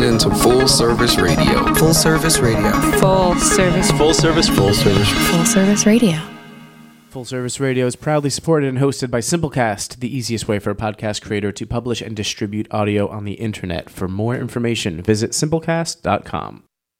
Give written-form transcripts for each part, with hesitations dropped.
into Full Service Radio. Full Service Radio. Full Service. Full Service. Full Service. Full Service Radio. Full Service Radio is proudly supported and hosted by Simplecast, the easiest way for a podcast creator to publish and distribute audio on the internet. For more information, visit simplecast.com.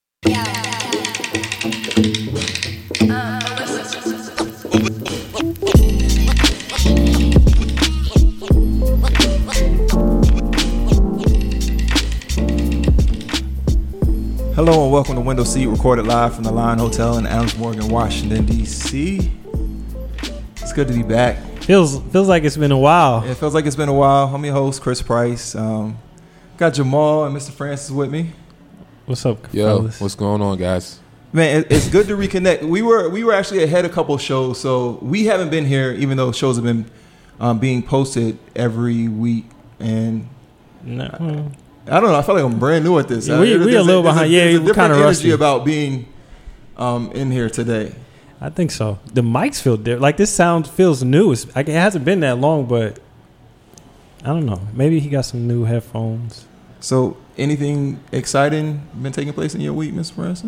Hello and welcome to Window Seat, recorded live from the Lion Hotel in Adams Morgan, Washington, D.C. It's good to be back. Feels like it's been a while. It feels like it's been a while. I'm your host, Chris Price. Got Jamal and Mr. Francis with me. What's up, Yo, fellas? what's going on, guys? Man, it's good to reconnect. We were actually ahead a couple shows, so we haven't been here, even though shows have been being posted every week. And No. I don't know. I feel like I'm brand new at this. Yeah, we a little behind. Yeah, we're kind of rusty about being in here today. I think so. The mics feel different. Like this sound feels new. It hasn't been that long, but I don't know. Maybe he got some new headphones. So, anything exciting been taking place in your week, Mr. Francis?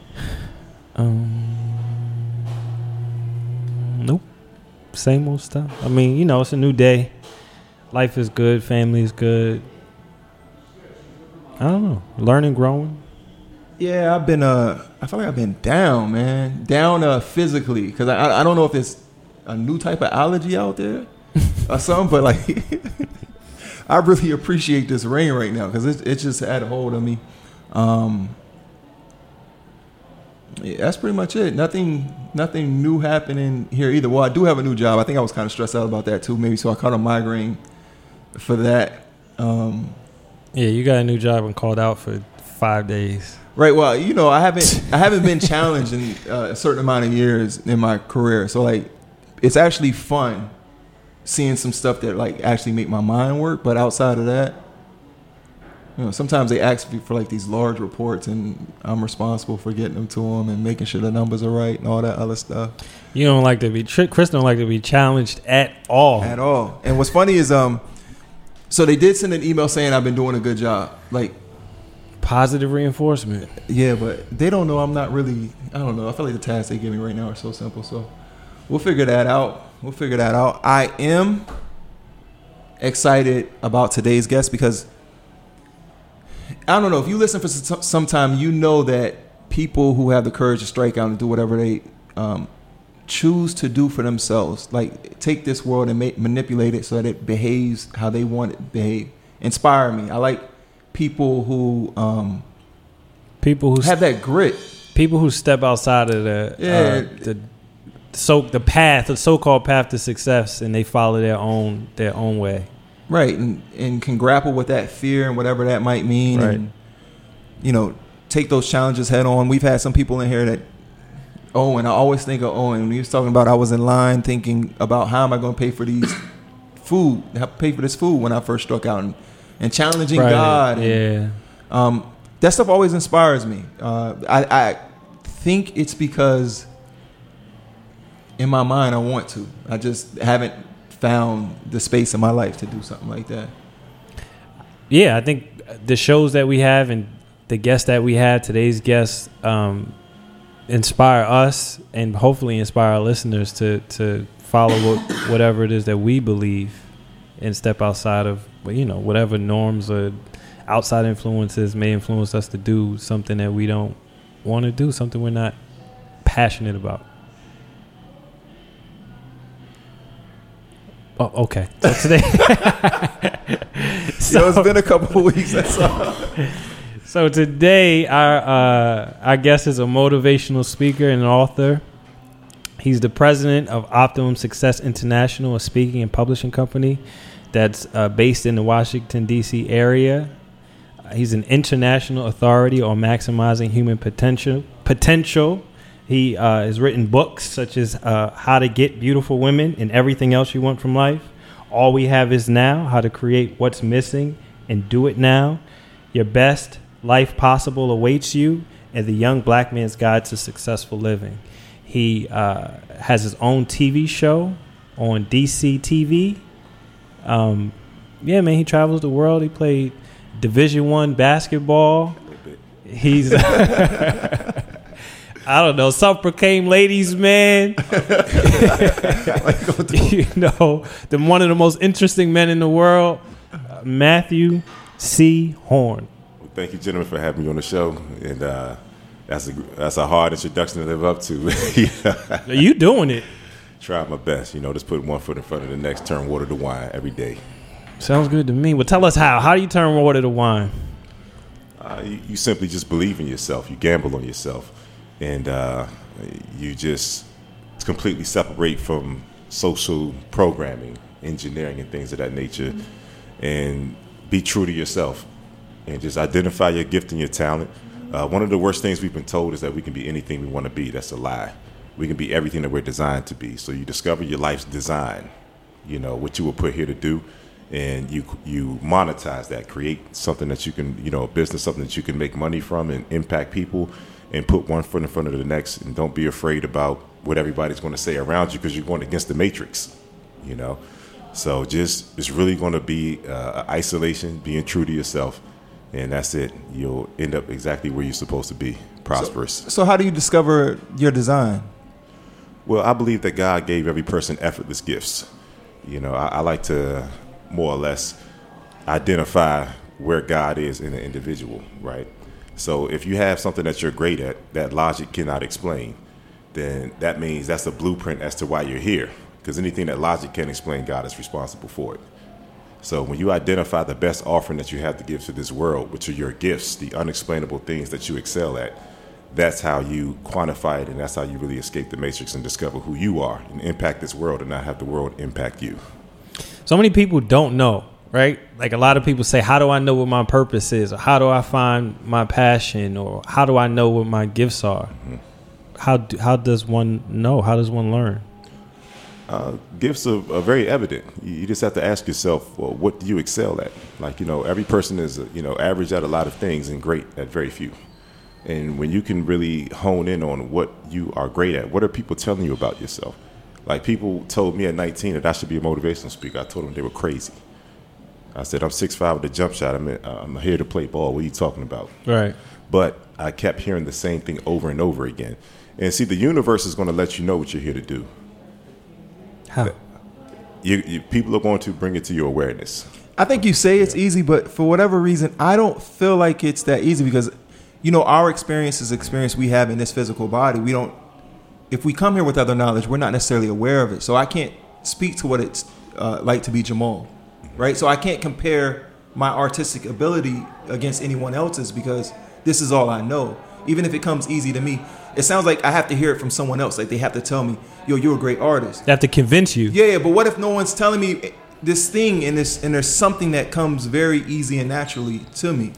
Nope. Same old stuff. I mean, it's a new day. Life is good. Family is good. I don't know. Learning, growing. Yeah, I feel like I've been down, man. Down physically. Because I don't know if it's a new type of allergy out there or something, but like, I really appreciate this rain right now because it just had a hold of me. Yeah, that's pretty much it. Nothing new happening here either. Well, I do have a new job. I think I was kind of stressed out about that too, maybe. So I caught a migraine for that. Yeah, you got a new job and called out for 5 days. Right. Well, I haven't been challenged in a certain amount of years in my career. So like, it's actually fun seeing some stuff that like actually make my mind work. But outside of that, sometimes they ask me for like these large reports, and I'm responsible for getting them to them and making sure the numbers are right and all that other stuff. You don't like to be Chris don't like to be challenged at all. At all. And what's funny is so they did send an email saying I've been doing a good job. Like, positive reinforcement. Yeah, but they don't know I'm not really, I don't know. I feel like the tasks they give me right now are so simple. So we'll figure that out. I am excited about today's guest because, I don't know, if you listen for some time, you know that people who have the courage to strike out and do whatever they choose to do for themselves, like take this world and manipulate it so that it behaves how they want it to behave, inspire me. I like people who have that grit. People who step outside of the so-called path to success, and they follow their own way. Right, and can grapple with that fear and whatever that might mean, right. And take those challenges head on. We've had some people in here that Owen. I always think of Owen when he was talking about I was in line thinking about how am I going to pay for this food when I first struck out and challenging right. God. Yeah, that stuff always inspires me. I think it's because in my mind I want to. I just haven't found the space in my life to do something like that. Yeah, I think the shows that we have and the guests that we had, today's guests, inspire us and hopefully inspire our listeners to follow whatever it is that we believe and step outside of whatever norms or outside influences may influence us to do something that we don't want to do, something we're not passionate about. Oh, okay. So today, it's been a couple of weeks. That's all. So today, our guest is a motivational speaker and an author. He's the president of Optimum Success International, a speaking and publishing company that's based in the Washington, D.C. area. He's an international authority on maximizing human potential. He has written books such as How to Get Beautiful Women and Everything Else You Want from Life. All We Have Is Now, How to Create What's Missing and Do It Now. Your Best Life Possible Awaits You, and The Young Black Man's Guide to Successful Living. He has his own TV show on DC TV. Yeah, man, he travels the world. He played Division I basketball. He's I don't know, self-proclaimed ladies man. You know, one of the most interesting men in the world, Matthew C. Horn. Well, thank you, gentlemen, for having me on the show, and that's a hard introduction to live up to. Are you doing it? Try my best, just put one foot in front of the next, turn water to wine every day. Sounds good to me. Well, tell us how. How do you turn water to wine? You simply just believe in yourself. You gamble on yourself. And you just completely separate from social programming, engineering, and things of that nature, and be true to yourself. And just identify your gift and your talent. One of the worst things we've been told is that we can be anything we want to be. That's a lie. We can be everything that we're designed to be. So you discover your life's design, what you were put here to do, and you monetize that, create something that you can, a business, something that you can make money from and impact people, and put one foot in front of the next, and don't be afraid about what everybody's going to say around you, because you're going against the matrix, So it's really going to be isolation, being true to yourself, and that's it. You'll end up exactly where you're supposed to be, prosperous. So how do you discover your design? Well, I believe that God gave every person effortless gifts. I like to more or less identify where God is in an individual, right? So if you have something that you're great at that logic cannot explain, then that means that's a blueprint as to why you're here. Because anything that logic can't explain, God is responsible for it. So when you identify the best offering that you have to give to this world, which are your gifts, the unexplainable things that you excel at, that's how you quantify it, and that's how you really escape the matrix and discover who you are and impact this world and not have the world impact you. So many people don't know. Right? Like a lot of people say, how do I know what my purpose is? Or how do I find my passion? Or how do I know what my gifts are? Mm-hmm. How does one know? How does one learn? Gifts are very evident. You just have to ask yourself, well, what do you excel at? Like, every person is, average at a lot of things and great at very few. And when you can really hone in on what you are great at, what are people telling you about yourself? Like people told me at 19 that I should be a motivational speaker. I told them they were crazy. I said, I'm 6'5" with a jump shot. I'm here to play ball. What are you talking about? Right. But I kept hearing the same thing over and over again. And see, the universe is going to let you know what you're here to do. How? People are going to bring it to your awareness. I think you say it's easy, but for whatever reason, I don't feel like it's that easy because, our experience is experience we have in this physical body. If we come here with other knowledge, we're not necessarily aware of it. So I can't speak to what it's like to be Jamal. Right, so I can't compare my artistic ability against anyone else's because this is all I know. Even if it comes easy to me, it sounds like I have to hear it from someone else. Like they have to tell me, "Yo, you're a great artist." They have to convince you. Yeah, but what if no one's telling me this thing and there's something that comes very easy and naturally to me?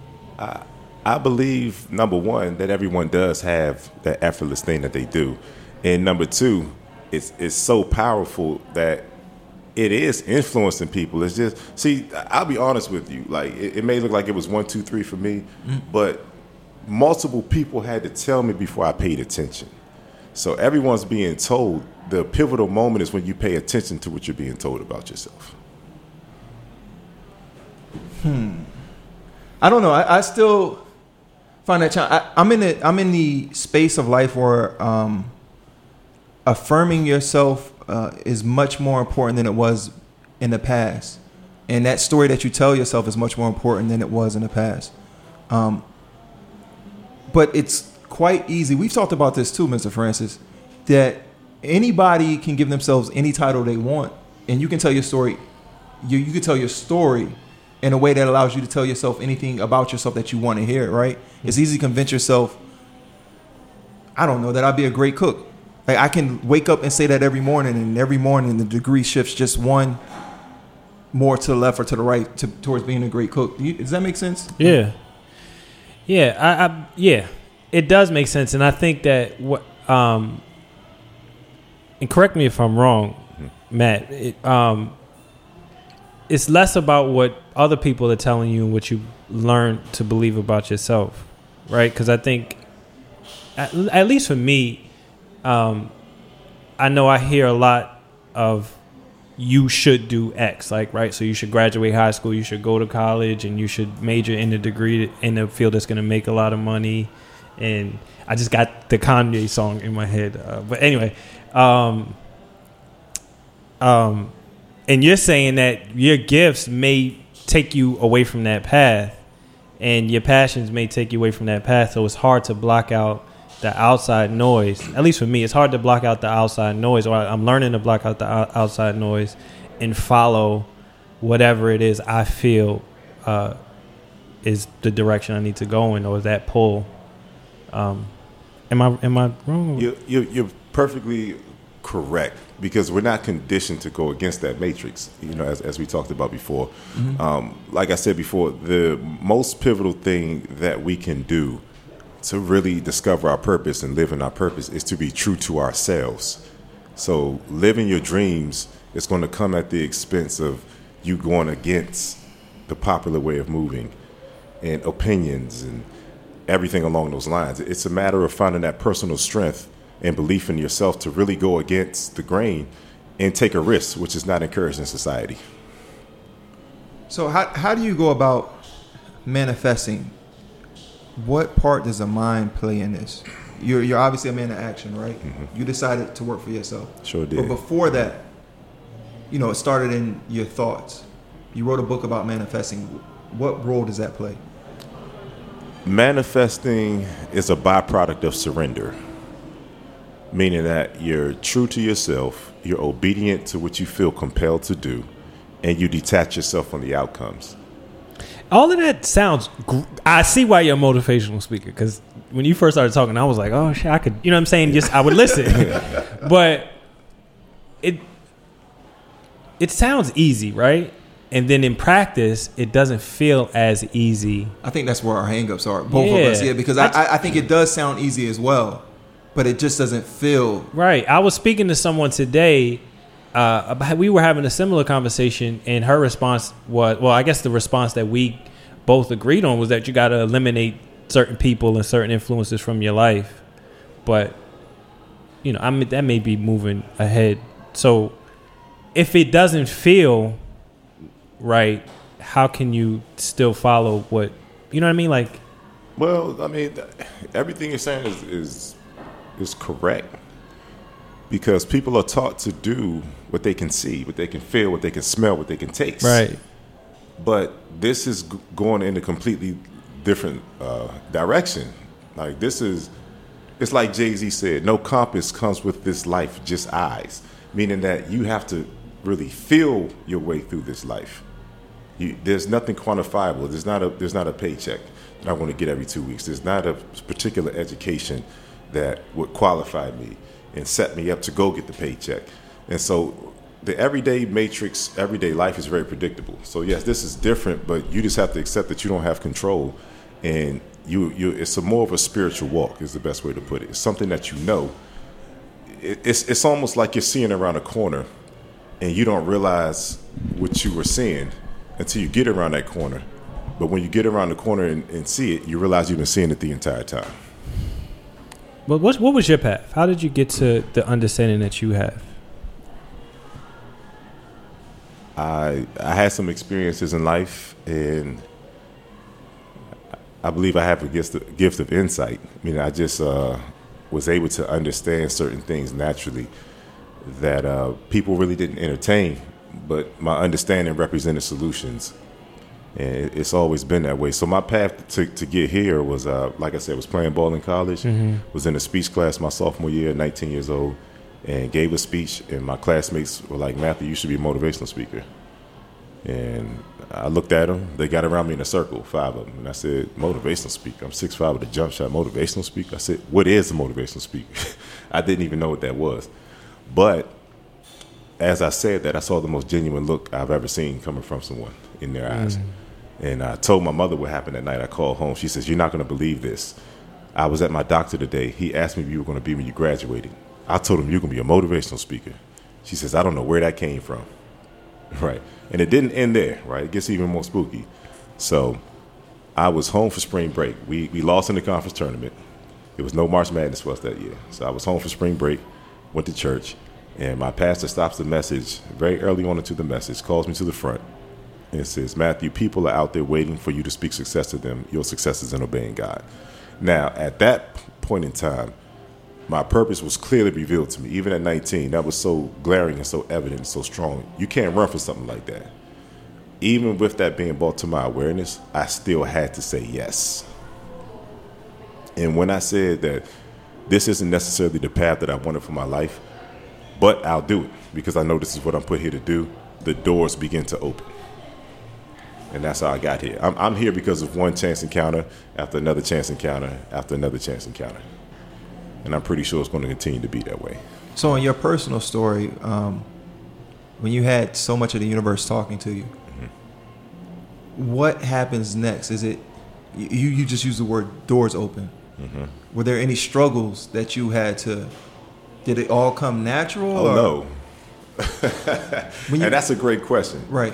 I believe, number one, that everyone does have that effortless thing that they do, and number two, it's so powerful that it is influencing people. It's just, see, I'll be honest with you. Like, it may look like it was 1, 2, 3 for me, but multiple people had to tell me before I paid attention. So everyone's being told. The pivotal moment is when you pay attention to what you're being told about yourself. I don't know. I still find that challenge. I'm in the space of life where affirming yourself is much more important than it was in the past. And that story that you tell yourself is much more important than it was in the past. But it's quite easy. We've talked about this too, Mr. Francis, that anybody can give themselves any title they want. And you can tell your story. You can tell your story in a way that allows you to tell yourself anything about yourself that you want to hear, right? It's easy to convince yourself, I don't know, that I'd be a great cook. Like I can wake up and say that every morning, and every morning the degree shifts just one more to the left or to the right towards being a great cook. Does that make sense? Yeah. Yeah, yeah, it does make sense. And I think that and correct me if I'm wrong, Matt, it's less about what other people are telling you and what you learn to believe about yourself, right? Because I think, at least for me, I know I hear a lot of you should do X, like, right? So you should graduate high school, you should go to college, and you should major in a degree in a field that's going to make a lot of money. And I just got the Kanye song in my head. But anyway, and you're saying that your gifts may take you away from that path, and your passions may take you away from that path. So it's hard to block out the outside noise. At least for me, it's hard to block out the outside noise, or I'm learning to block out the outside noise and follow whatever it is I feel is the direction I need to go in, or that pull. Am I wrong? You're perfectly correct, because we're not conditioned to go against that matrix, as we talked about before. Like I said before, the most pivotal thing that we can do to really discover our purpose and live in our purpose is to be true to ourselves. So living your dreams is going to come at the expense of you going against the popular way of moving and opinions and everything along those lines. It's a matter of finding that personal strength and belief in yourself to really go against the grain and take a risk, which is not encouraged in society. So how do you go about manifesting? What part does the mind play in this? You're obviously a man of action, right? Mm-hmm. You decided to work for yourself. Sure did. But before that, it started in your thoughts. You wrote a book about manifesting. What role does that play? Manifesting is a byproduct of surrender, meaning that you're true to yourself, you're obedient to what you feel compelled to do, and you detach yourself from the outcomes. All of that sounds. I see why you're a motivational speaker, because when you first started talking, I was like, "Oh shit, I could." You know what I'm saying? Just I would listen, but it sounds easy, right? And then in practice, it doesn't feel as easy. I think that's where our hangups are, both of us. Yeah, because I think it does sound easy as well, but it just doesn't feel right. I was speaking to someone today. We were having a similar conversation, and her response was, well, I guess the response that we both agreed on was that you got to eliminate certain people and certain influences from your life. But, that may be moving ahead. So if it doesn't feel right, how can you still follow what, you know what I mean? Like, well, I mean, everything you're saying is correct. Because people are taught to do what they can see, what they can feel, what they can smell, what they can taste. Right. But this is going in a completely different direction. Like it's like Jay-Z said, no compass comes with this life, just eyes. Meaning that you have to really feel your way through this life. There's nothing quantifiable. There's not a paycheck that I'm going to get every 2 weeks. There's not a particular education that would qualify me and set me up to go get the paycheck. And so the everyday matrix, everyday life is very predictable. So yes, this is different, but you just have to accept that you don't have control, and it's more of a spiritual walk is the best way to put it. It's something that it's almost like you're seeing around a corner and you don't realize what you were seeing until you get around that corner. But when you get around the corner and see it, you realize you've been seeing it the entire time. But what was your path? How did you get to the understanding that you have? I had some experiences in life, and I believe I have a gift of insight. I mean, I just was able to understand certain things naturally that people really didn't entertain, but my understanding represented solutions. And it's always been that way. So my path to get here was, like I said, was playing ball in college, was in a speech class my sophomore year, 19 years old, and gave a speech, and my classmates were like, Matthew, you should be a motivational speaker. And I looked at them. They got around me in a circle, 5 of them. And I said, motivational speaker? I'm 6'5" with a jump shot, motivational speaker? I said, what is a motivational speaker? I didn't even know what that was. But as I said that, I saw the most genuine look I've ever seen coming from someone in their eyes. And I told my mother what happened that night. I called home. She says, you're not going to believe this. I was at my doctor today. He asked me if you were going to be when you graduated. I told him, you're going to be a motivational speaker. She says, I don't know where that came from. Right. And it didn't end there. Right. It gets even more spooky. So I was home for spring break. We lost in the conference tournament. There was no March Madness for us that year. So I was home for spring break, went to church, And my pastor stops the message very early on into the message, calls me to the front, and says, Matthew, people are out there waiting for you to speak success to them. Your success is in obeying God. Now, at that point in time, my purpose was clearly revealed to me. Even at 19, that was so glaring and so evident and so strong. You can't run for something like that. Even with that being brought to my awareness, I still had to say yes. And when I said that this isn't necessarily the path that I wanted for my life, but I'll do it because I know this is what I'm put here to do, the doors begin to open. And that's how I got here. I'm here because of one chance encounter after another chance encounter after another chance encounter. And I'm pretty sure it's going to continue to be that way. So in your personal story, when you had so much of the universe talking to you, what happens next? Is it, you just use the word doors open. Were there any struggles that you had to, did it all come natural? Oh, or? no. And that's a great question. Right.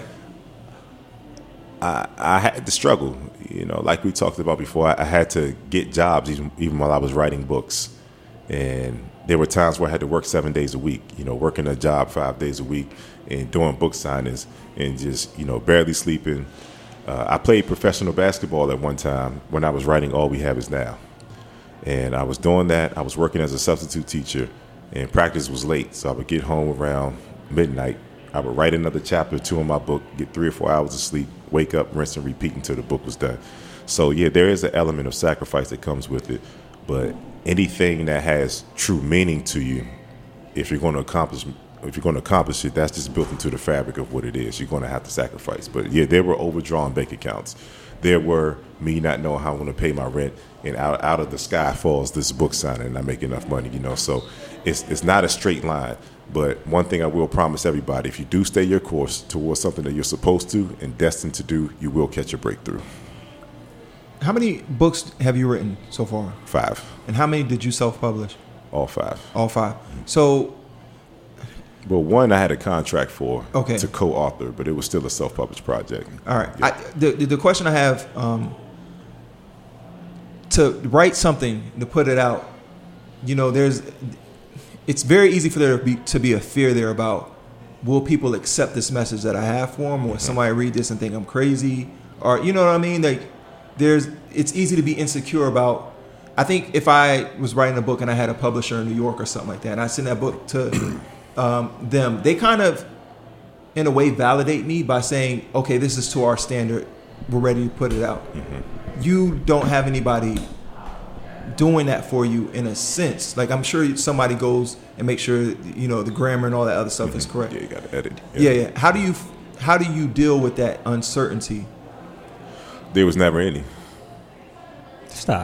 I had to struggle, you know, like we talked about before. I had to get jobs even while I was writing books. And there were times where I had to work 7 days a week, you know, working a job 5 days a week and doing book signings and just, you know, barely sleeping. I played professional basketball at one time when I was writing All We Have Is Now. And I was doing that. I was working as a substitute teacher, and practice was late. So I would get home around midnight. I would write another chapter or two in my book, get 3 or 4 hours of sleep, wake up, rinse and repeat until the book was done. So, yeah, there is an element of sacrifice that comes with it. But anything that has true meaning to you, if you're going to accomplish it, that's just built into the fabric of what it is. You're going to have to sacrifice. But, yeah, there were overdrawn bank accounts. There were me not knowing how I'm going to pay my rent, and out of the sky falls this book signing, and I make enough money, you know. So it's not a straight line. But one thing I will promise everybody, if you do stay your course towards something that you're supposed to and destined to do, you will catch a breakthrough. How many books have you written so far? 5. And how many did you self-publish? All 5. All 5. So, well, one I had a contract for Okay. to co-author, but it was still a self-published project. all right. Yeah. The question I have, to write something, to put it out, you know, it's very easy for there to be a fear there about, will people accept this message that I have for them, or somebody read this and think I'm crazy, or you know what I mean? Like, it's easy to be insecure about. I think if I was writing a book and I had a publisher in New York or something like that, and I send that book to them, they kind of, in a way, validate me by saying, okay, this is to our standard, we're ready to put it out. You don't have anybody doing that for you in a sense. Like, I'm sure somebody goes and makes sure, you know, the grammar and all that other stuff is correct. Yeah, you got to edit. Yeah. How do you deal with that uncertainty? There was never any. Stop.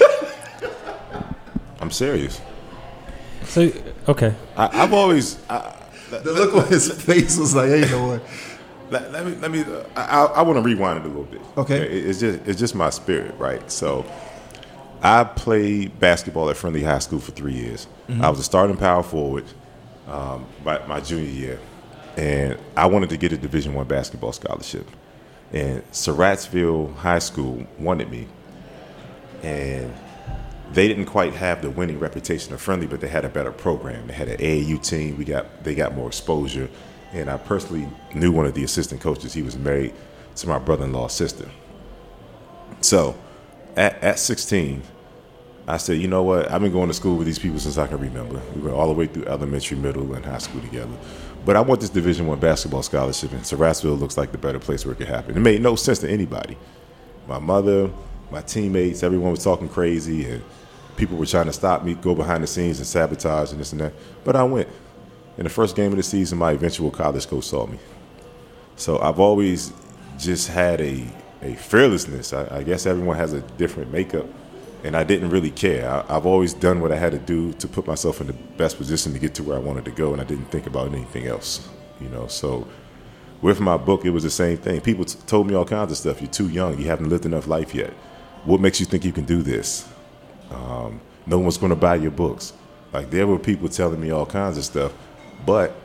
I'm serious. So, okay. I've always. The look on his face was like, hey, you know what? Let me. I want to rewind it a little bit. Okay. It's just my spirit, right? So, I played basketball at Friendly High School for 3 years. I was a starting power forward my junior year, and I wanted to get a Division I basketball scholarship. And Surrattsville High School wanted me, and they didn't quite have the winning reputation of Friendly, but they had a better program. They had an AAU team. They got more exposure. And I personally knew one of the assistant coaches. He was married to my brother-in-law's sister. So at 16, I said, you know what? I've been going to school with these people since I can remember. We went all the way through elementary, middle, and high school together. But I want this Division I basketball scholarship, and Surrattsville looks like the better place where it could happen. It made no sense to anybody. My mother, my teammates, everyone was talking crazy, and people were trying to stop me, go behind the scenes and sabotage and this and that. But I went. In the first game of the season, my eventual college coach saw me. So I've always just had a fearlessness. I guess everyone has a different makeup, and I didn't really care. I've always done what I had to do to put myself in the best position to get to where I wanted to go, and I didn't think about anything else. You know, so with my book, it was the same thing. People told me all kinds of stuff. You're too young. You haven't lived enough life yet. What makes you think you can do this? No one's going to buy your books. Like, there were people telling me all kinds of stuff. But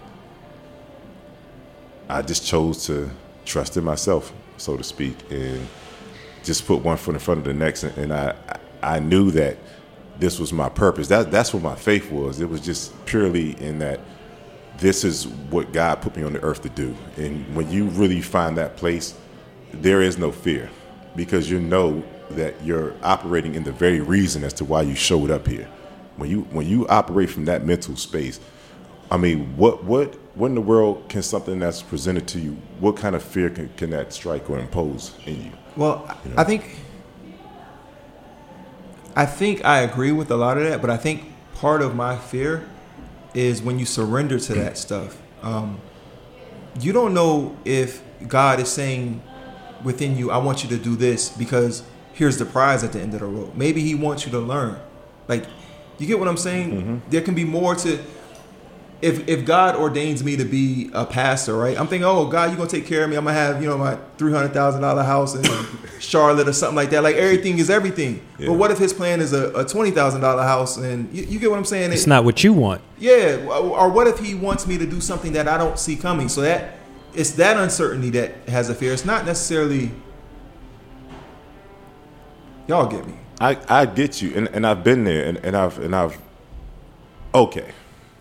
I just chose to trust in myself, so to speak, and just put one foot in front of the next. And I knew that this was my purpose. That's what my faith was. It was just purely in that this is what God put me on the earth to do. And when you really find that place, there is no fear, because you know that you're operating in the very reason as to why you showed up here. When you operate from that mental space, I mean, what in the world can something that's presented to you, what kind of fear can that strike or impose in you? Well, You know? I think I agree with a lot of that, but I think part of my fear is when you surrender to that stuff. You don't know if God is saying within you, I want you to do this because here's the prize at the end of the road. Maybe he wants you to learn. Like, you get what I'm saying? Mm-hmm. There can be more to... If God ordains me to be a pastor, right? I'm thinking, oh, God, you're going to take care of me. I'm going to have, my $300,000 house in Charlotte or something like that. Like, everything is everything. Yeah. But what if his plan is a $20,000 house? And you get what I'm saying? It's not what you want. Yeah. Or what if he wants me to do something that I don't see coming? So it's that uncertainty that has a fear. It's not necessarily... Y'all get me. I get you, and I've been there, and I've okay.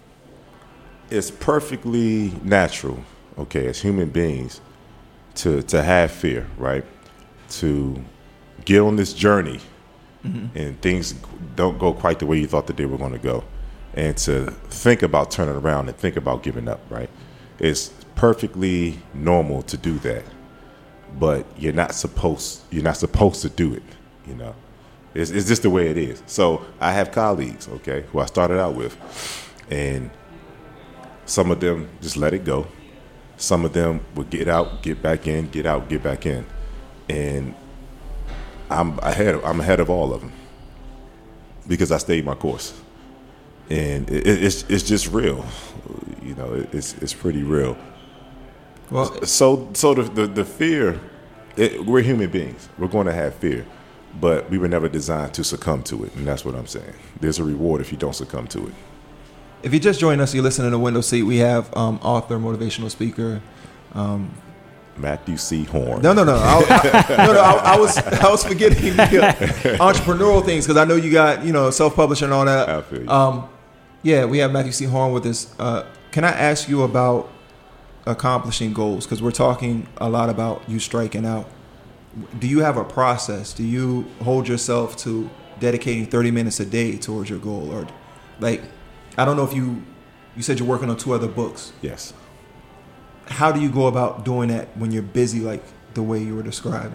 It's perfectly natural, okay, as human beings, to have fear, right? To get on this journey, and things don't go quite the way you thought that they were going to go, and to think about turning around and think about giving up, right? It's perfectly normal to do that, but you're not supposed to do it, It's just the way it is. So I have colleagues, okay, who I started out with, and some of them just let it go. Some of them would get out, get back in, get out, get back in, and I'm ahead of all of them because I stayed my course, and it's just real, It's pretty real. Well, So the fear, we're human beings. We're going to have fear. But we were never designed to succumb to it, and that's what I'm saying. There's a reward if you don't succumb to it. if you just joined us, you're listening to Window Seat. We have author, motivational speaker, Matthew C. Horn. No. I was forgetting the entrepreneurial things because I know you got self-publishing and all that. I feel you. Yeah, we have Matthew C. Horn with us. Can I ask you about accomplishing goals? Because we're talking a lot about you striking out. Do you have a process? Do you hold yourself to dedicating 30 minutes a day towards your goal? Or I don't know if you said you're working on 2 other books. Yes. How do you go about doing that when you're busy like the way you were describing?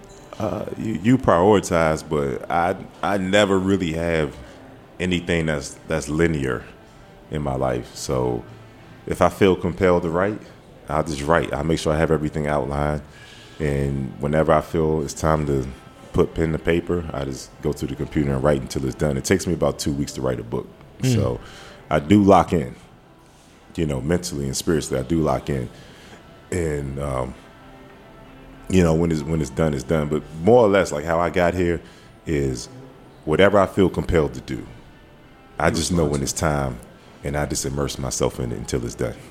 You prioritize, but I never really have anything that's linear in my life. So if I feel compelled to write, I'll just write. I'll make sure I have everything outlined. And whenever I feel it's time to put pen to paper, I just go to the computer and write until it's done. It takes me about 2 weeks to write a book. So I do lock in, mentally and spiritually. I do lock in. And, when it's done, it's done. But more or less, like how I got here is whatever I feel compelled to do. I just know when it's time, and I just immerse myself in it until it's done.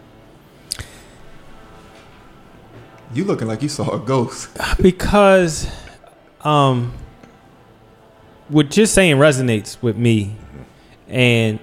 You looking like you saw a ghost. Because what you're saying resonates with me. And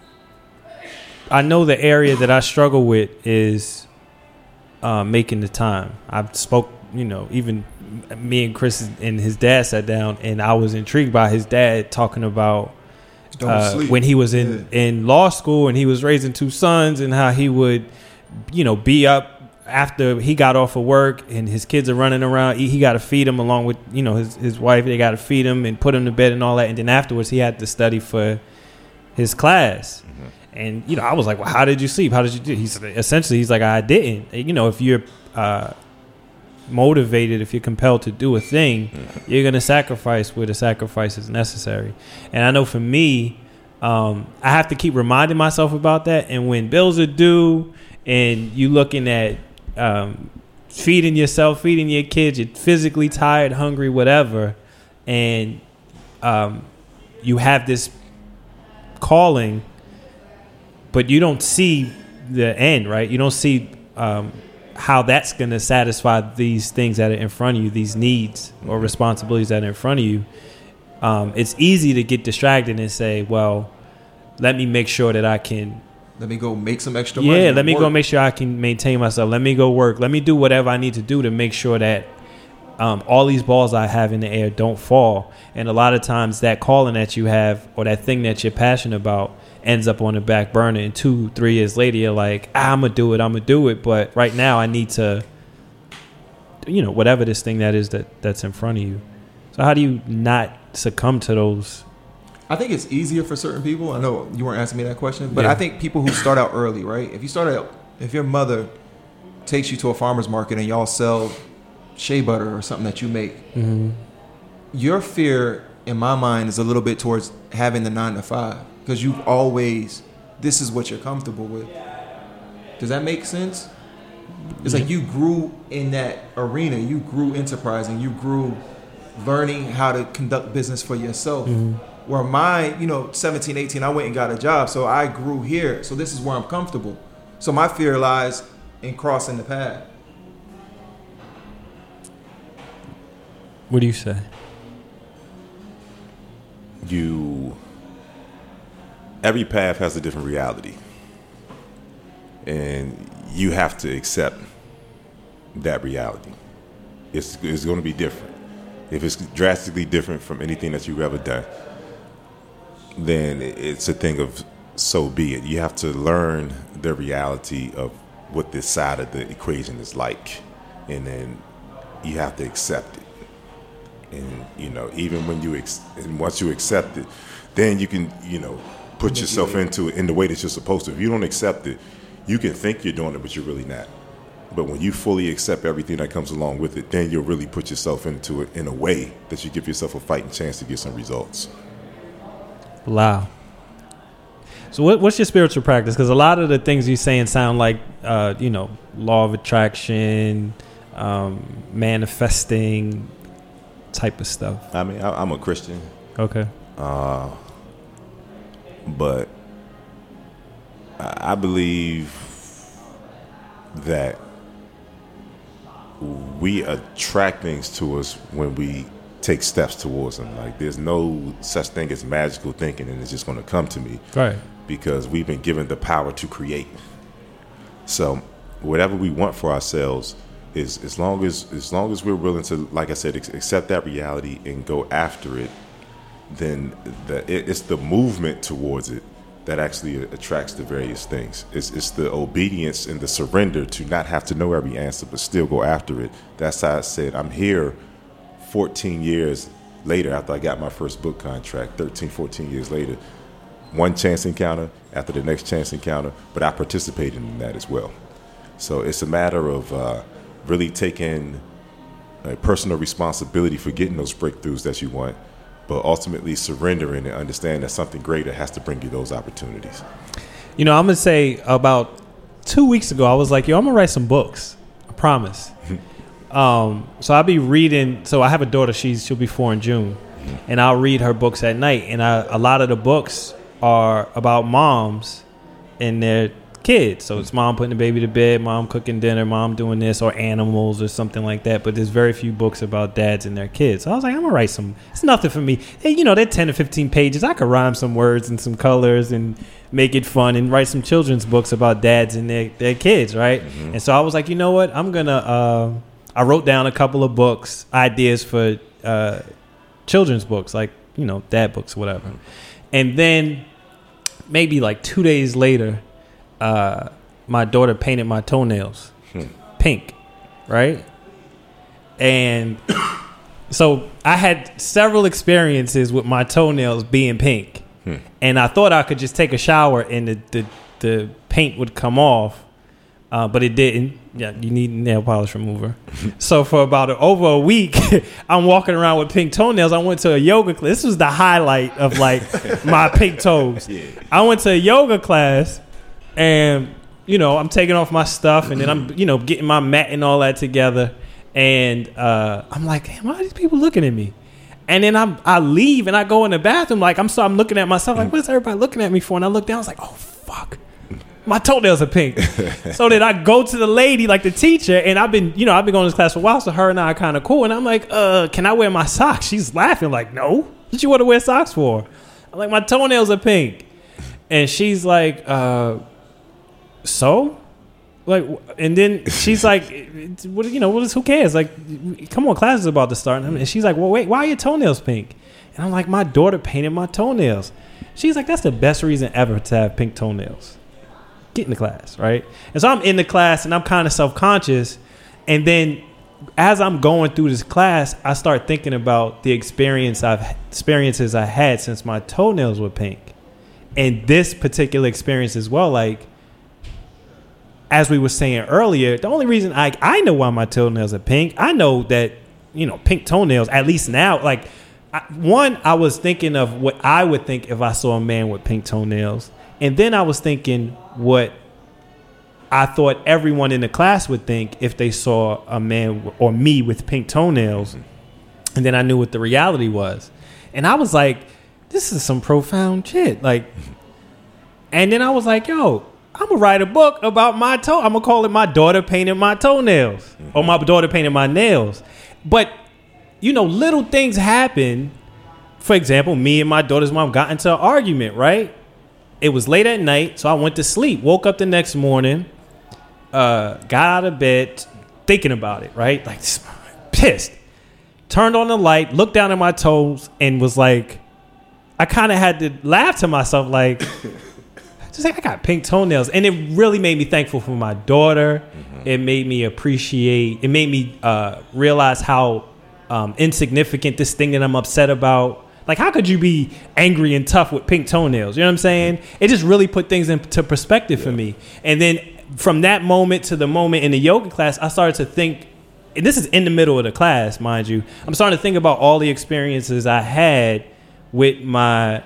I know the area that I struggle with is making the time. I've spoke, even me and Chris and his dad sat down, and I was intrigued by his dad talking about when he was in law school and he was raising 2 sons and how he would, be up after he got off of work and his kids are running around. He got to feed them along with, his wife. They got to feed him and put him to bed and all that. And then afterwards he had to study for his class. And, I was like, well, how did you sleep? How did you do? He's like, I didn't. If you're motivated, if you're compelled to do a thing, you're going to sacrifice where the sacrifice is necessary. And I know for me, I have to keep reminding myself about that. And when bills are due and you looking at feeding yourself, feeding your kids, you're physically tired, hungry, whatever, and you have this calling, but you don't see the end, right? You don't see how that's going to satisfy these things that are in front of you, these needs or responsibilities that are in front of you. It's easy to get distracted and say, well, let me make sure that I can Let me go make some extra money. Yeah, let me work. go make sure I can maintain myself. Let me go work. Let me do whatever I need to do to make sure that all these balls I have in the air don't fall. And a lot of times that calling that you have or that thing that you're passionate about ends up on the back burner. And 2-3 years later, you're like, I'm going to do it. But right now I need to, whatever this thing that is that's in front of you. So how do you not succumb to those? I think it's easier for certain people. I know you weren't asking me that question, but Yeah. I think people who start out early, right? If your mother takes you to a farmer's market and y'all sell shea butter or something that you make, your fear, in my mind, is a little bit towards having the 9 to 5 because you've always, this is what you're comfortable with. Does that make sense? It's like you grew in that arena. You grew enterprising. You grew learning how to conduct business for yourself. Where my, 17, 18, I went and got a job. So I grew here. So this is where I'm comfortable. So my fear lies in crossing the path. What do you say? Every path has a different reality. And you have to accept that reality. It's going to be different. If it's drastically different from anything that you've ever done, then it's a thing of so be it. You have to learn the reality of what this side of the equation is like, and then you have to accept it. And even when and once you accept it, then you can put yourself into it in the way that you're supposed to. If you don't accept it, you can think you're doing it, but you're really not. But when you fully accept everything that comes along with it, then you'll really put yourself into it in a way that you give yourself a fighting chance to get some results. Wow. So what's your spiritual practice? Because a lot of the things you're saying sound like, law of attraction, manifesting type of stuff. I mean, I'm a Christian. Okay. But I believe that we attract things to us when we take steps towards them. Like there's no such thing as magical thinking and it's just going to come to me. Right. Because we've been given the power to create. So whatever we want for ourselves is as long as we're willing to, like I said, accept that reality and go after it, then it's the movement towards it that actually attracts the various things. It's the obedience and the surrender to not have to know every answer but still go after it. That's how I said I'm here 14 years later after I got my first book contract, 13, 14 years later. One chance encounter after the next chance encounter, but I participated in that as well. So it's a matter of really taking a personal responsibility for getting those breakthroughs that you want, but ultimately surrendering and understanding that something greater has to bring you those opportunities. I'm going to say about 2 weeks ago, I was like, I'm going to write some books. I promise. So I'll be reading. So I have a daughter. She'll be 4 in June. And I'll read her books at night. And a lot of the books are about moms and their kids. So it's mom putting the baby to bed, mom cooking dinner, mom doing this, or animals or something like that. But there's very few books about dads and their kids. So I was like, I'm going to write some. It's nothing for me. Hey, they're 10 to 15 pages. I could rhyme some words and some colors and make it fun and write some children's books about dads and their kids, right? Mm-hmm. And so I was like, you know what? I'm going to, I wrote down a couple of books, ideas for children's books, like, dad books or whatever. And then maybe like 2 days later, my daughter painted my toenails pink, right? And so I had several experiences with my toenails being pink. And I thought I could just take a shower and the paint would come off, but it didn't. Yeah, you need nail polish remover. So for about over a week, I'm walking around with pink toenails. I went to a yoga class. This was the highlight of like my pink toes. Yeah. I went to a yoga class and, I'm taking off my stuff and then I'm, getting my mat and all that together. And I'm like, damn, why are these people looking at me? And then I leave and I go in the bathroom. Like I'm looking at myself like, what is everybody looking at me for? And I look down, I was like, oh, fuck. My toenails are pink. So then I go to the lady, like the teacher, and I've been going to this class for a while, so her and I are kind of cool. And I'm like, can I wear my socks? She's laughing like, no. What you want to wear socks for? I'm like, my toenails are pink. And she's like, so? Like, and then she's like, who cares? Like, come on, class is about to start. And she's like, well, wait, why are your toenails pink? And I'm like, my daughter painted my toenails. She's like, that's the best reason ever to have pink toenails. Get in the class, right? And so I'm in the class and I'm kind of self-conscious. And then as I'm going through this class, I start thinking about the experiences I had since my toenails were pink. And this particular experience as well, like, as we were saying earlier, the only reason I know why my toenails are pink, I know that, pink toenails, at least now, like, I was thinking of what I would think if I saw a man with pink toenails. And then I was thinking what I thought everyone in the class would think if they saw a man or me with pink toenails. And then I knew what the reality was. And I was like, this is some profound shit. Like, and then I was like, yo, I'm going to write a book about my toe. I'm going to call it My Daughter Painted My Toenails, or My Daughter Painted My Nails. But, little things happen. For example, me and my daughter's mom got into an argument, right? It was late at night, so I went to sleep. Woke up the next morning, got out of bed, thinking about it, right? Like, pissed. Turned on the light, looked down at my toes, and was like, I kind of had to laugh to myself, like, just like, I got pink toenails. And it really made me thankful for my daughter. Mm-hmm. It made me appreciate, it made me realize how insignificant this thing that I'm upset about. Like, how could you be angry and tough with pink toenails? You know what I'm saying? It just really put things into perspective for me. And then from that moment to the moment in the yoga class, I started to think, and this is in the middle of the class, mind you, I'm starting to think about all the experiences I had with my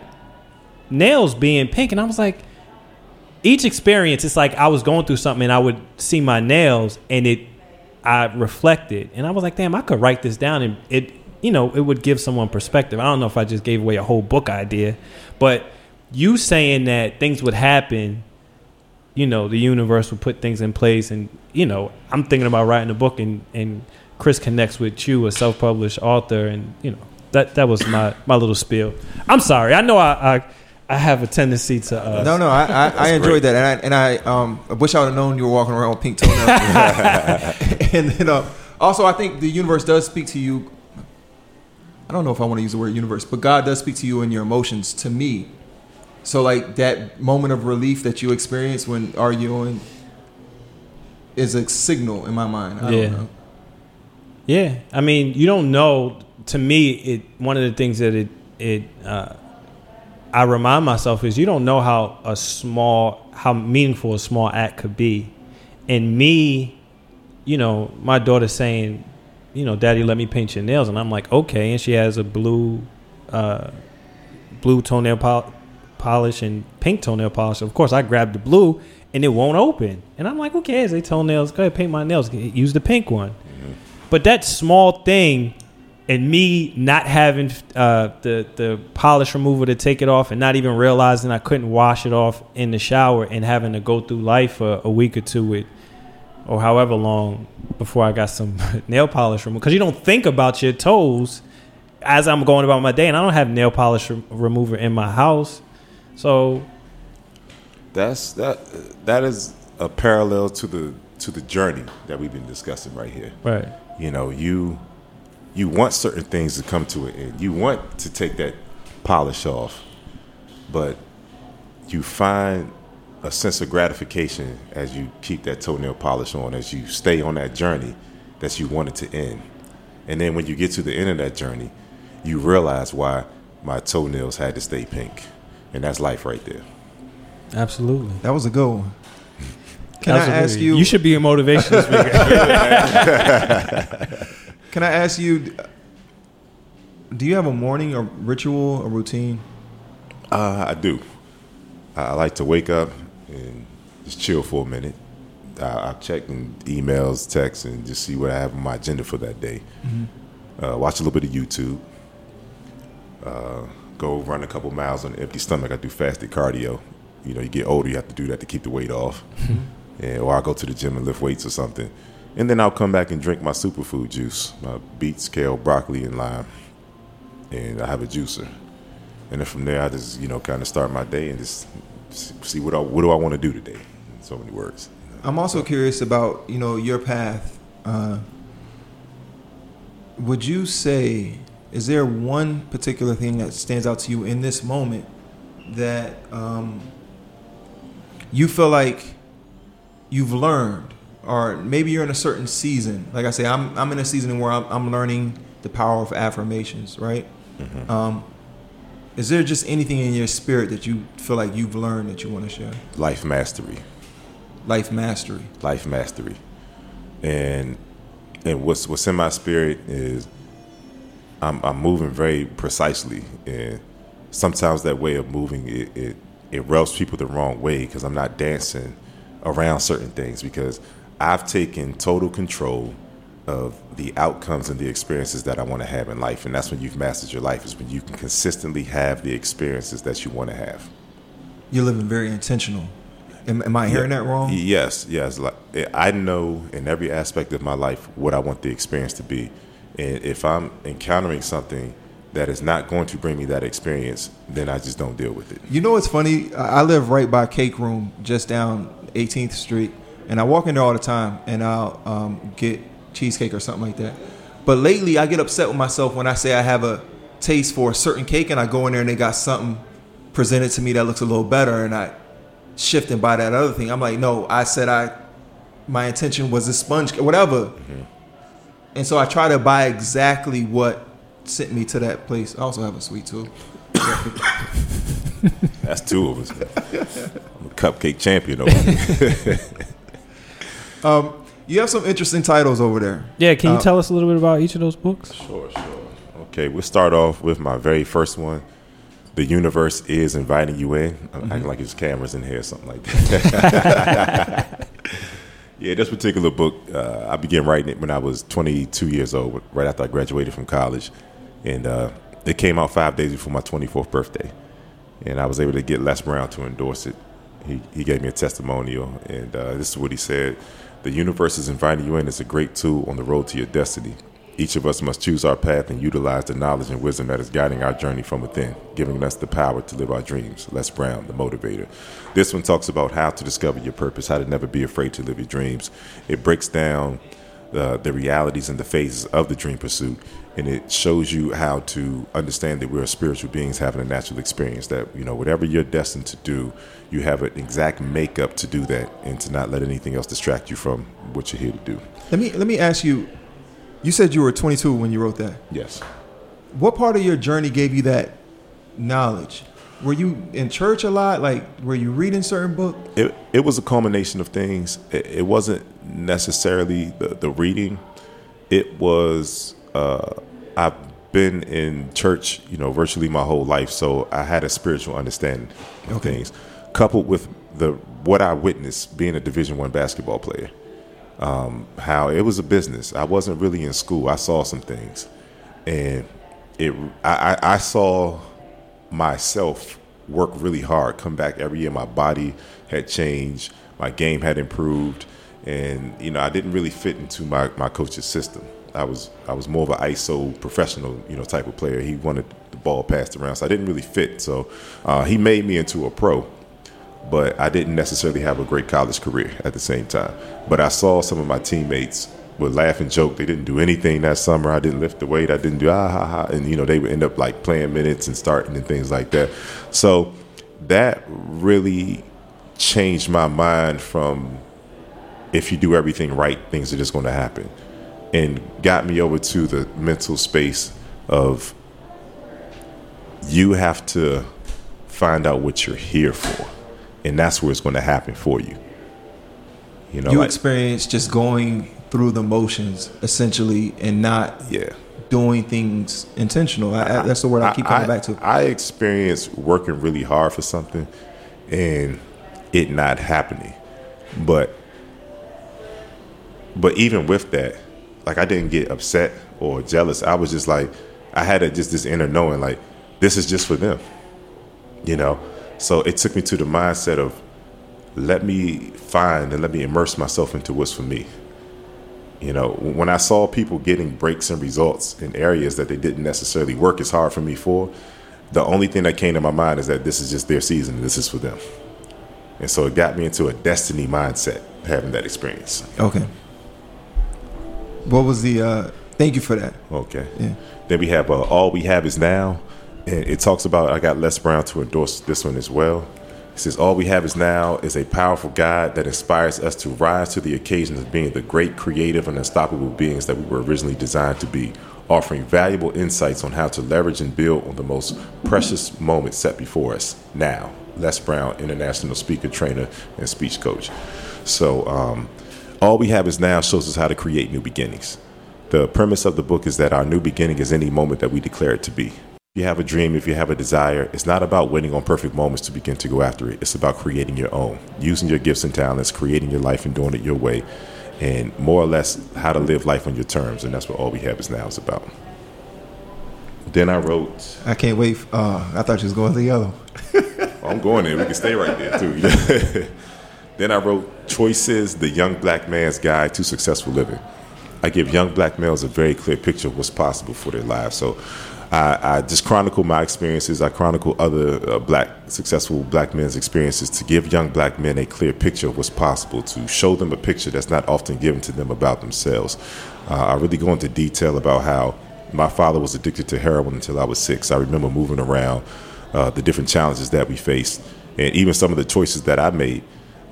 nails being pink. And I was like, each experience, it's like I was going through something and I would see my nails and I reflected. And I was like, damn, I could write this down and it would give someone perspective. I don't know if I just gave away a whole book idea, but you saying that things would happen, the universe would put things in place. And, I'm thinking about writing a book and Chris connects with you, a self-published author. And, that was my little spiel. I'm sorry. I know I have a tendency to. No, I enjoyed that, and I wish I would have known you were walking around with pink toenails. And then also, I think the universe does speak to you. I don't know if I want to use the word universe, but God does speak to you in your emotions. To me, so like that moment of relief that you experience when arguing is a signal in my mind. I don't know. Yeah, I mean, you don't know. To me, one of the things that I remind myself is you don't know how meaningful a small act could be. And me, my daughter saying, Daddy, let me paint your nails. And I'm like, okay. And she has a blue toenail polish and pink toenail polish. Of course, I grabbed the blue and it won't open. And I'm like, who cares? They toenails. Go ahead, paint my nails. Use the pink one. Mm-hmm. But that small thing, and me not having the polish remover to take it off and not even realizing I couldn't wash it off in the shower and having to go through life for a week or two or however long before I got some nail polish remover. Because you don't think about your toes as I'm going about my day. And I don't have nail polish remover in my house. So that is a parallel to the journey that we've been discussing right here. Right. You want certain things to come to an end. You want to take that polish off, but you find a sense of gratification as you keep that toenail polish on, as you stay on that journey that you want it to end. And then when you get to the end of that journey, you realize why my toenails had to stay pink. And that's life right there. Absolutely. That was a good one. Can I ask you? You should be a motivational speaker. Can I ask you, do you have a morning, a ritual, a routine? I do. I like to wake up and just chill for a minute. I'll check emails, texts, and just see what I have on my agenda for that day. Mm-hmm. Watch a little bit of YouTube. Go run a couple miles on an empty stomach. I do fasted cardio. You get older, you have to do that to keep the weight off. Or I'll go to the gym and lift weights or something. And then I'll come back and drink my superfood juice, my beets, kale, broccoli, and lime. And I have a juicer. And then from there, I just, kind of start my day and just see what do I want to do today. so many words. I'm also curious about, your path. Would you say, is there one particular thing that stands out to you in this moment that you feel like you've learned, or maybe you're in a certain season? Like I say, I'm in a season where I'm learning the power of affirmations, right? Mm-hmm. Is there just anything in your spirit that you feel like you've learned that you want to share? Life mastery. Life mastery. Life mastery. And what's in my spirit is I'm moving very precisely, and sometimes that way of moving it rubs people the wrong way because I'm not dancing around certain things, because I've taken total control of the outcomes and the experiences that I want to have in life. And that's when you've mastered your life, is when you can consistently have the experiences that you want to have. You're living very intentional. Am I hearing that wrong? Yes. Like, I know in every aspect of my life what I want the experience to be. And if I'm encountering something that is not going to bring me that experience, then I just don't deal with it. You know what's funny? I live right by Cake Room, just down 18th Street. And I walk in there all the time, and I'll get cheesecake or something like that. But lately, I get upset with myself when I say I have a taste for a certain cake, and I go in there and they got something presented to me that looks a little better, and I shift and buy that other thing. I'm like, no, I said my intention was a sponge cake, whatever. Mm-hmm. And so I try to buy exactly what sent me to that place. I also have a sweet tooth. That's two of us. I'm a cupcake champion over here. You have some interesting titles over there. Yeah, can you tell us a little bit about each of those books? Sure. Okay, we'll start off with my very first one. The Universe is Inviting You In. I'm acting like there's cameras in here or something like that. Yeah, this particular book, I began writing it when I was 22 years old, right after I graduated from college. And it came out 5 days before my 24th birthday. And I was able to get Les Brown to endorse it. He gave me a testimonial, and this is what he said. The universe is inviting you in as a great tool on the road to your destiny. Each of us must choose our path and utilize the knowledge and wisdom that is guiding our journey from within, giving us the power to live our dreams. Les Brown, the motivator. This one talks about how to discover your purpose, how to never be afraid to live your dreams. It breaks down the realities and the phases of the dream pursuit, and it shows you how to understand that we're spiritual beings having a natural experience, that, whatever you're destined to do, you have an exact makeup to do that, and to not let anything else distract you from what you're here to do. Let me ask you, you said you were 22 when you wrote that. Yes. What part of your journey gave you that knowledge? Were you in church a lot? Like, were you reading certain books? It was a culmination of things. It wasn't necessarily the reading. It was, I've been in church, virtually my whole life. So I had a spiritual understanding of things, coupled with what I witnessed being a Division I basketball player. How it was a business. I wasn't really in school. I saw some things, and I saw myself work really hard, come back every year. My body had changed, my game had improved, and I didn't really fit into my coach's system. I was more of an ISO professional, type of player. He wanted the ball passed around, so I didn't really fit. So he made me into a pro, but I didn't necessarily have a great college career at the same time. But I saw some of my teammates would laugh and joke. They didn't do anything that summer. I didn't lift the weight. I didn't do and they would end up like playing minutes and starting and things like that. So that really changed my mind from, if you do everything right, things are just going to happen, and got me over to the mental space of, you have to find out what you're here for, and that's where it's going to happen for you. You experience just going through the motions, essentially, and not doing things intentional. That's the word I keep coming back to. I experienced working really hard for something and it not happening. But even with that, like, I didn't get upset or jealous. I was just like, I had this inner knowing, like, this is just for them. So it took me to the mindset of, let me find and let me immerse myself into what's for me. When I saw people getting breaks and results in areas that they didn't necessarily work as hard for me for, the only thing that came to my mind is that this is just their season. This is for them. And so it got me into a destiny mindset having that experience. Okay. What was the? Thank you for that. Okay. Yeah. Then we have All We Have Is Now. And it talks about, I got Les Brown to endorse this one as well. It says, all we have is now is a powerful God that inspires us to rise to the occasion of being the great, creative, and unstoppable beings that we were originally designed to be, offering valuable insights on how to leverage and build on the most precious moments set before us now. Les Brown, international speaker, trainer, and speech coach. So all we have is now shows us how to create new beginnings. The premise of the book is that our new beginning is any moment that we declare it to be. If you have a dream, if you have a desire, it's not about waiting on perfect moments to begin to go after it. It's about creating your own, using your gifts and talents, creating your life and doing it your way, and more or less how to live life on your terms. And that's what All We Have Is Now is about. Then I wrote... I can't wait. I thought you was going to the yellow. I'm going there. We can stay right there, too. Then I wrote Choices, the Young Black Man's Guide to Successful Living. I give young black males a very clear picture of what's possible for their lives. So I just chronicle my experiences. I chronicle other successful black men's experiences to give young black men a clear picture of what's possible, to show them a picture that's not often given to them about themselves. I really go into detail about how my father was addicted to heroin until I was 6. I remember moving around, the different challenges that we faced, and even some of the choices that I made.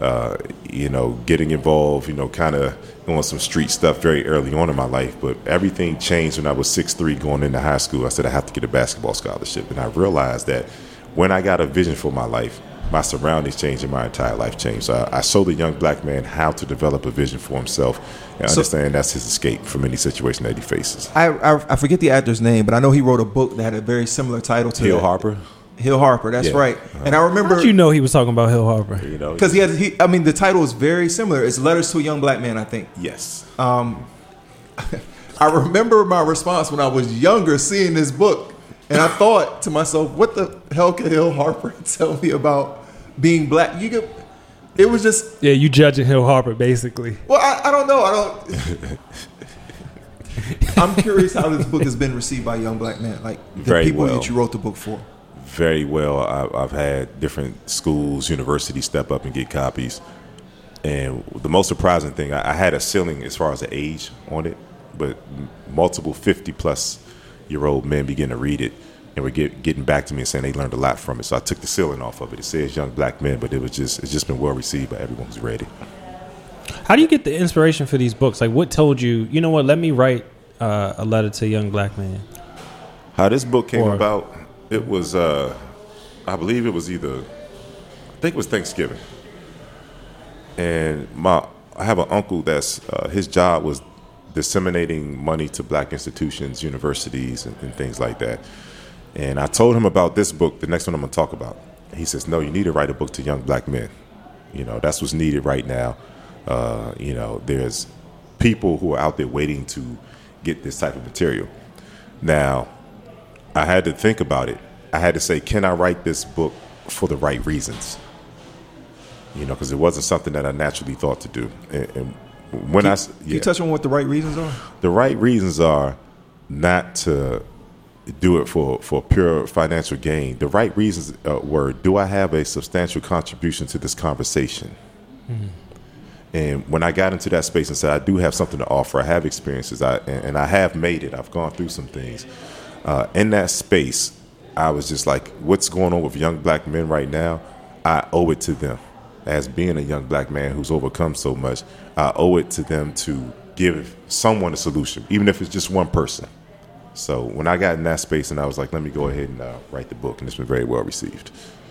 Getting involved, kind of doing some street stuff very early on in my life. But everything changed when I was 6'3", going into high school. I said I have to get a basketball scholarship. And I realized that when I got a vision for my life, my surroundings changed and my entire life changed. So I showed the young black man how to develop a vision for himself and understand that's his escape from any situation that he faces. I forget the actor's name, but I know he wrote a book that had a very similar title to Hill that. Harper. Hill Harper, that's right. And I remember... How'd you know he was talking about Hill Harper? Because the title is very similar. It's Letters to a Young Black Man, I think. Yes. I remember my response when I was younger seeing this book. And I thought to myself, what the hell can Hill Harper tell me about being black? It was just... Yeah, you judging Hill Harper, basically. Well, I don't know. I'm curious how this book has been received by young black men. Like, the Very people well. that you wrote the book for. Very well. I've had different schools, universities step up and get copies. And the most surprising thing, I had a ceiling as far as the age on it, but multiple 50-plus-year-old men begin to read it and were getting back to me and saying they learned a lot from it. So I took the ceiling off of it. It says young black men, but it's just been well received by everyone who's read it. How do you get the inspiration for these books? Like, what told you, you know what, let me write a letter to a young black man? How this book came about... It was, I believe it was I think it was Thanksgiving. And I have an uncle that's, his job was disseminating money to black institutions, universities, and things like that. And I told him about this book, the next one I'm going to talk about. He says, no, you need to write a book to young black men. That's what's needed right now. There's people who are out there waiting to get this type of material. Now, I had to think about it. I had to say, can I write this book for the right reasons? Because it wasn't something that I naturally thought to do. And when can you touch on what the right reasons are? The right reasons are not to do it for pure financial gain. The right reasons were, do I have a substantial contribution to this conversation? Mm-hmm. And when I got into that space and said, I do have something to offer, I have experiences, and I have made it, I've gone through some things. In that space, I was just like, what's going on with young black men right now? I owe it to them. As being a young black man who's overcome so much, I owe it to them to give someone a solution, even if it's just one person. So when I got in that space and I was like, let me go ahead and write the book, and it's been very well received.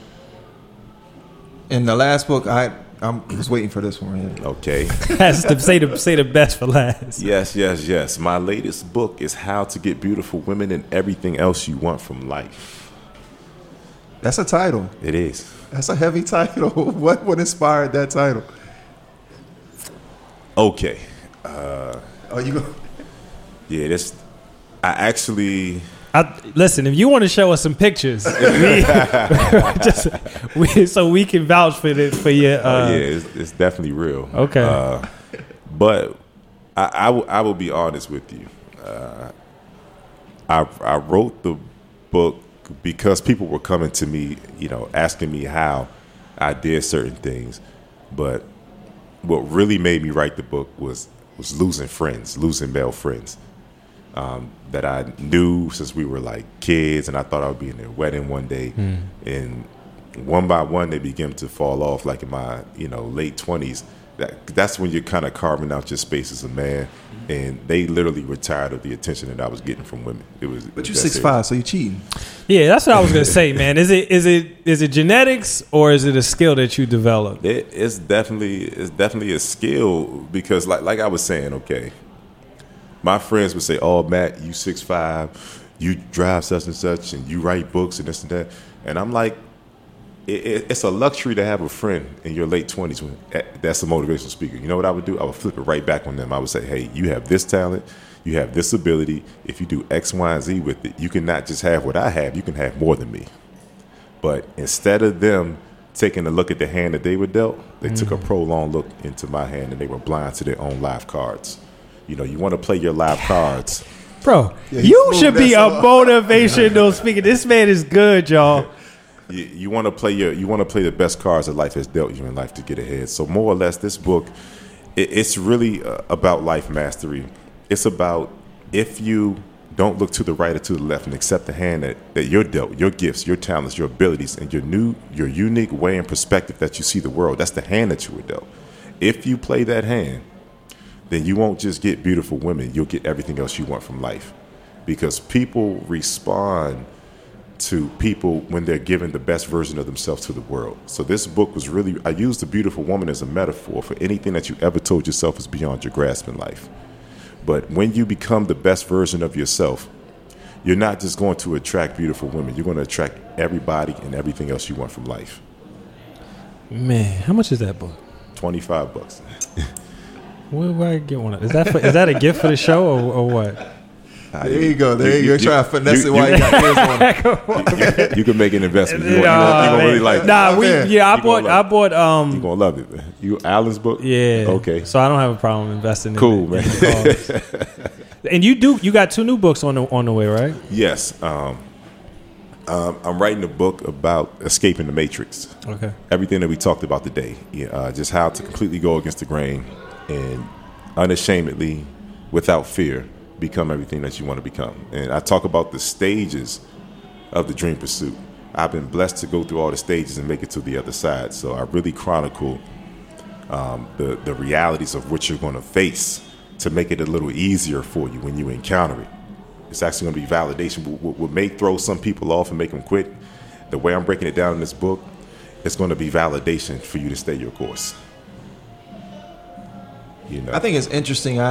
In the last book, I was waiting for this one. Yeah. Okay. Say the best for last. Yes. My latest book is How to Get Beautiful Women and Everything Else You Want from Life. That's a title. It is. That's a heavy title. What inspired that title? Okay. You go? Yeah, listen, if you want to show us some pictures, so we can vouch for it for your. It's definitely real. Okay, but I will be honest with you. I wrote the book because people were coming to me, asking me how I did certain things, but what really made me write the book was losing male friends that I knew since we were like kids, and I thought I would be in their wedding one day, and one by one they began to fall off. Like in my late 20s, that's when you're kind of carving out your space as a man, and they literally were tired of the attention that I was getting from women. But you're 6'5", so you're cheating. Yeah, that's what I was gonna say, man. Is it genetics or is it a skill that you developed? It's definitely a skill, because like I was saying, okay, my friends would say, "Oh, Matt, you 6'5", you drive such and such, and you write books and this and that," and I'm like, it's a luxury to have a friend in your late 20s that's a motivational speaker. You know what I would do? I would flip it right back on them. I would say, hey, you have this talent, you have this ability. If you do X, Y, and Z with it, you can not just have what I have, you can have more than me. But instead of them taking a look at the hand that they were dealt, they took a prolonged look into my hand, and they were blind to their own live cards. You want to play your live cards. Bro, you should be a motivational speaker. This man is good, y'all. You want to play the best cards that life has dealt you in life to get ahead. So more or less, this book, it's really about life mastery. It's about, if you don't look to the right or to the left and accept the hand that you're dealt, your gifts, your talents, your abilities, and your unique way and perspective that you see the world. That's the hand that you were dealt. If you play that hand, then you won't just get beautiful women. You'll get everything else you want from life, because people respond to people when they're given the best version of themselves to the world. So this book was really, I used a beautiful woman as a metaphor for anything that you ever told yourself is beyond your grasp in life. But when you become the best version of yourself, you're not just going to attract beautiful women. You're going to attract everybody and everything else you want from life. Man, how much is that book? $25. Where I get one? Is that a gift for the show or what? There you go. You try to finesse it while you got ears on. You can make an investment. You gonna really like it. Nah, I bought. You gonna love it, man. You Alan's book? Yeah. Okay. So I don't have a problem investing. Cool, in man. And you got 2 new books on the way, right? Yes. I'm writing a book about escaping the matrix. Okay. Everything that we talked about today, just how to completely go against the grain and unashamedly, without fear, become everything that you want to become. And I talk about the stages of the dream pursuit. I've been blessed to go through all the stages and make it to the other side. So I really chronicle the realities of what you're going to face to make it a little easier for you when you encounter it. It's actually going to be validation. What may throw some people off and make them quit, the way I'm breaking it down in this book, it's going to be validation for you to stay your course. I think it's interesting.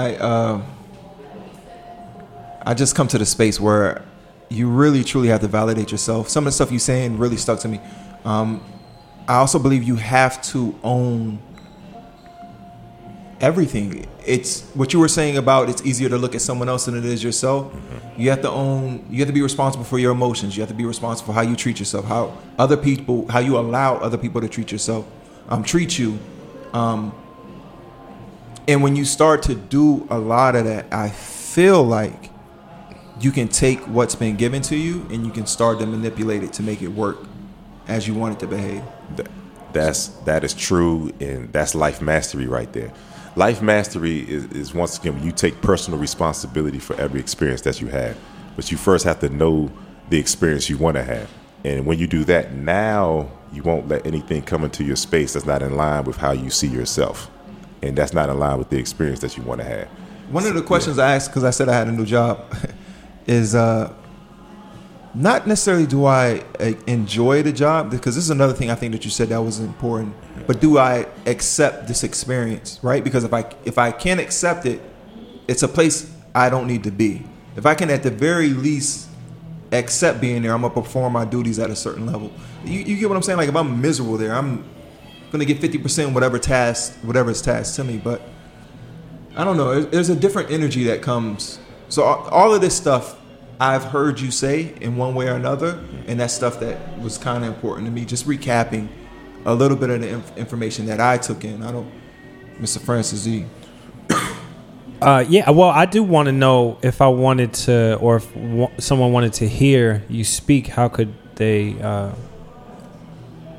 I just come to the space where you really, truly have to validate yourself. Some of the stuff you're saying really stuck to me. I also believe you have to own everything. It's what you were saying about it's easier to look at someone else than it is yourself. Mm-hmm. You have to be responsible for your emotions. You have to be responsible for how you treat yourself, how you allow other people to treat you. And when you start to do a lot of that, I feel like you can take what's been given to you and you can start to manipulate it to make it work as you want it to behave. That is true, and that's life mastery right there. Life mastery is once again when you take personal responsibility for every experience that you have. But you first have to know the experience you want to have. And when you do that, now you won't let anything come into your space that's not in line with how you see yourself. And that's not in line with the experience that you want to have. One of the questions I asked, because I said I had a new job, is not necessarily do I enjoy the job, because this is another thing I think that you said that was important, but do I accept this experience, right? Because if I can't accept it, it's a place I don't need to be. If I can at the very least accept being there, I'm going to perform my duties at a certain level. You get what I'm saying? Like if I'm miserable there, I'm going to get 50% whatever is tasked to me, but I don't know. There's a different energy that comes. So all of this stuff I've heard you say in one way or another, and that's stuff that was kind of important to me. Just recapping a little bit of the information that I took in. Mr. Francis Z. Yeah, well, I do want to know if I wanted to, or if someone wanted to hear you speak, how could they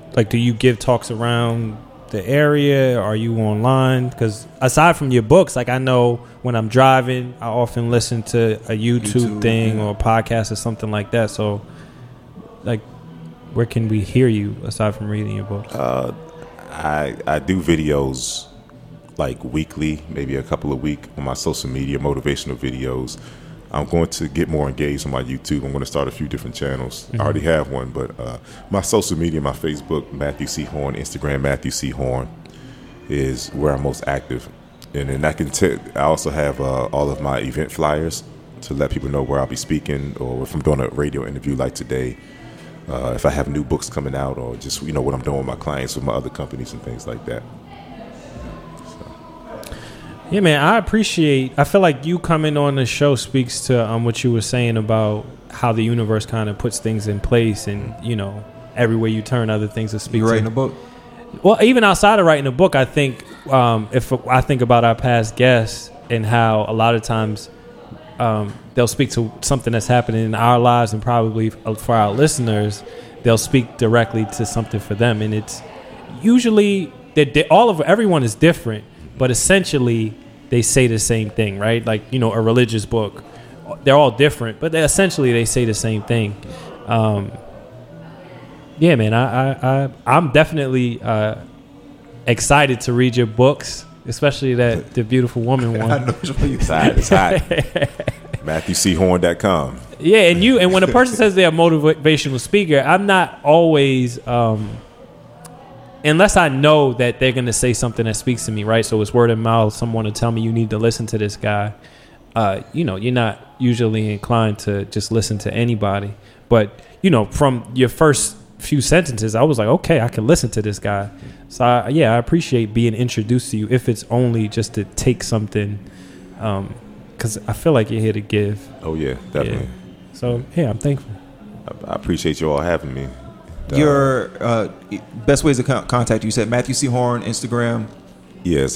do you give talks around the area? Are you online? Because aside from your books, like I know when I'm driving, I often listen to a YouTube thing or a podcast or something like that. So, like, where can we hear you aside from reading your books? I do videos like weekly, maybe a couple a week on my social media, motivational videos. I'm going to get more engaged on my YouTube. I'm going to start a few different channels. I already have one, but my social media, my Facebook, Matthew C. Horn, Instagram, Matthew C. Horn, is where I'm most active. And then I also have all of my event flyers to let people know where I'll be speaking, or if I'm doing a radio interview like today, if I have new books coming out, or just, what I'm doing with my clients, with my other companies and things like that. Yeah, man, I feel like you coming on the show speaks to what you were saying about how the universe kind of puts things in place, and, everywhere you turn, other things to speak to. You writing a book? Well, even outside of writing a book, I think if I think about our past guests and how a lot of times they'll speak to something that's happening in our lives, and probably for our listeners, they'll speak directly to something for them. And it's usually everyone is different, but essentially they say the same thing, right? Like, a religious book, they're all different, but essentially they say the same thing. Yeah, man, I'm definitely excited to read your books, especially the Beautiful Woman one. I know what you It's hot. MatthewCHorn.com. Yeah, and when a person says they're a motivational speaker, I'm not always, unless I know that they're going to say something that speaks to me, right? So it's word of mouth. Someone will tell me you need to listen to this guy. You're not usually inclined to just listen to anybody. But, from your first few sentences, I was like, okay, I can listen to this guy. So, I appreciate being introduced to you, if it's only just to take something, because I feel like you're here to give. Oh, yeah, definitely. Yeah. So, I'm thankful. I appreciate you all having me. Your best ways to contact you. You said Matthew C. Horn, Instagram. Yes,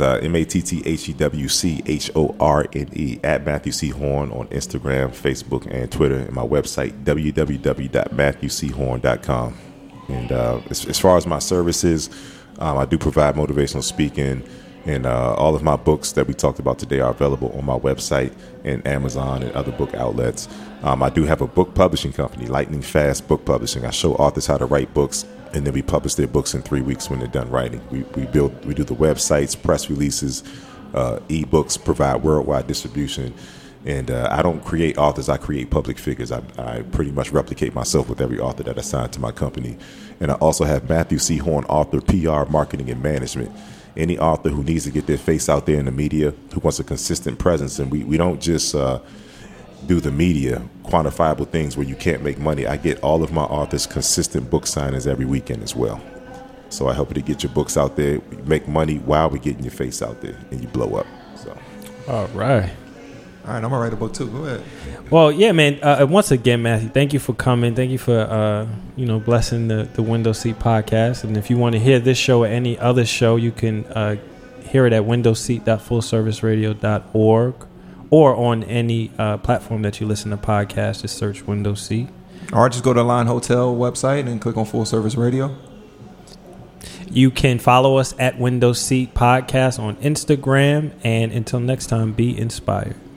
MatthewCHorne at Matthew C. Horn on Instagram, Facebook, and Twitter, and my website, www.MatthewCHorn.com. And as far as my services, I do provide motivational speaking, and all of my books that we talked about today are available on my website and Amazon and other book outlets. I do have a book publishing company, Lightning Fast Book Publishing. I show authors how to write books, and then we publish their books in 3 weeks when they're done writing. We do the websites, press releases, ebooks, provide worldwide distribution. And I don't create authors, I create public figures. I pretty much replicate myself with every author that I sign to my company. And I also have Matthew C. Horn Author PR, Marketing, and Management. Any author who needs to get their face out there in the media, who wants a consistent presence, and we don't just do the media, quantifiable things where you can't make money. I get all of my authors consistent book signings every weekend as well. So I help you to get your books out there, make money while we're getting your face out there, and you blow up. So, all right. All right, I'm gonna write a book too. Go ahead. Well, yeah, man. Once again, Matthew, thank you for coming. Thank you for blessing the Window Seat podcast. And if you want to hear this show or any other show, you can hear it at windowseat.fullserviceradio.org, or on any platform that you listen to podcasts. Just search Window Seat. Or just go to Line Hotel website and click on Full Service Radio. You can follow us at Window Seat Podcast on Instagram. And until next time, be inspired.